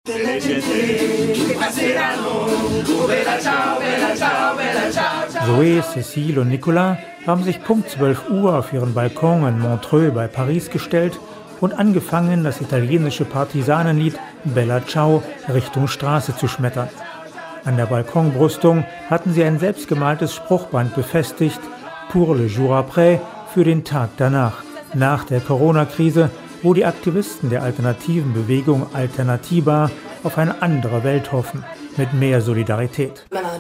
Zoé, Cécile und Nicolas haben sich Punkt 12 Uhr auf ihren Balkon in Montreux bei Paris gestellt und angefangen, das italienische Partisanenlied Bella Ciao Richtung Straße zu schmettern. An der Balkonbrüstung hatten sie ein selbstgemaltes Spruchband befestigt, pour le jour après, für den Tag danach, nach der Corona-Krise, wo die Aktivisten der alternativen Bewegung Alternativa auf eine andere Welt hoffen, mit mehr Solidarität. Bella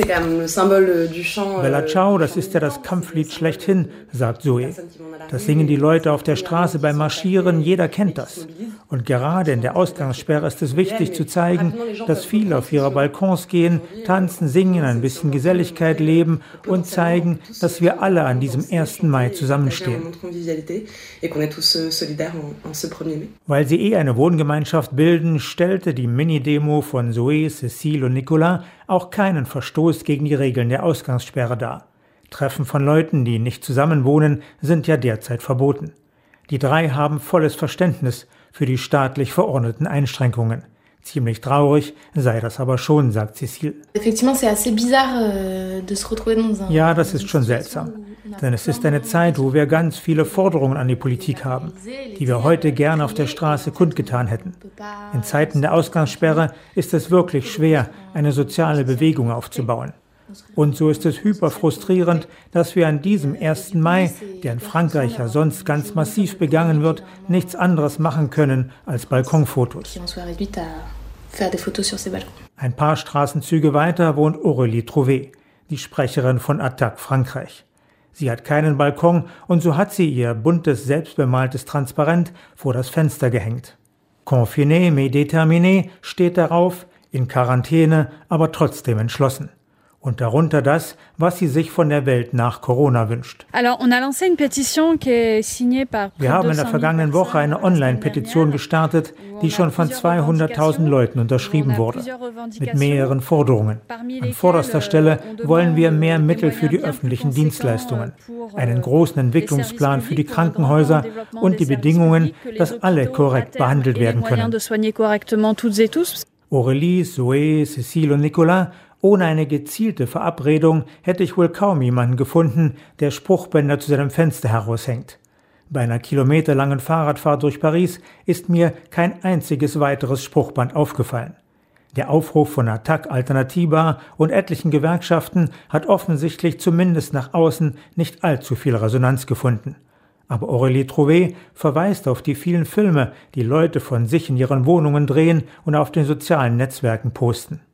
Ciao, das ist ja das Kampflied schlechthin, sagt Zoé. Das singen die Leute auf der Straße beim Marschieren, jeder kennt das. Und gerade in der Ausgangssperre ist es wichtig zu zeigen, dass viele auf ihre Balkons gehen, tanzen, singen, ein bisschen Geselligkeit leben und zeigen, dass wir alle an diesem 1. Mai zusammenstehen. Weil sie eine Wohngemeinschaft bilden, stellte die Mini-Demo von Zoé, Cécile und Nicolas auch keinen Verstoß gegen die Regeln der Ausgangssperre dar. Treffen von Leuten, die nicht zusammenwohnen, sind ja derzeit verboten. Die drei haben volles Verständnis für die staatlich verordneten Einschränkungen. Ziemlich traurig sei das aber schon, sagt Cécile. Ja, das ist schon seltsam. Denn es ist eine Zeit, wo wir ganz viele Forderungen an die Politik haben, die wir heute gerne auf der Straße kundgetan hätten. In Zeiten der Ausgangssperre ist es wirklich schwer, eine soziale Bewegung aufzubauen. Und so ist es hyperfrustrierend, dass wir an diesem 1. Mai, der in Frankreich ja sonst ganz massiv begangen wird, nichts anderes machen können als Balkonfotos. Ein paar Straßenzüge weiter wohnt Aurélie Trouvé, die Sprecherin von Attac Frankreich. Sie hat keinen Balkon und so hat sie ihr buntes, selbstbemaltes Transparent vor das Fenster gehängt. Confiné mais déterminé steht darauf, in Quarantäne, aber trotzdem entschlossen. Und darunter das, was sie sich von der Welt nach Corona wünscht. Wir haben in der vergangenen Woche eine Online-Petition gestartet, die schon von 200.000 Leuten unterschrieben wurde, mit mehreren Forderungen. An vorderster Stelle wollen wir mehr Mittel für die öffentlichen Dienstleistungen, einen großen Entwicklungsplan für die Krankenhäuser und die Bedingungen, dass alle korrekt behandelt werden können. Aurélie, Zoé, Cécile und Nicolas: Ohne eine gezielte Verabredung hätte ich wohl kaum jemanden gefunden, der Spruchbänder zu seinem Fenster heraushängt. Bei einer kilometerlangen Fahrradfahrt durch Paris ist mir kein einziges weiteres Spruchband aufgefallen. Der Aufruf von Attac Alternativa und etlichen Gewerkschaften hat offensichtlich zumindest nach außen nicht allzu viel Resonanz gefunden. Aber Aurélie Trouvé verweist auf die vielen Filme, die Leute von sich in ihren Wohnungen drehen und auf den sozialen Netzwerken posten.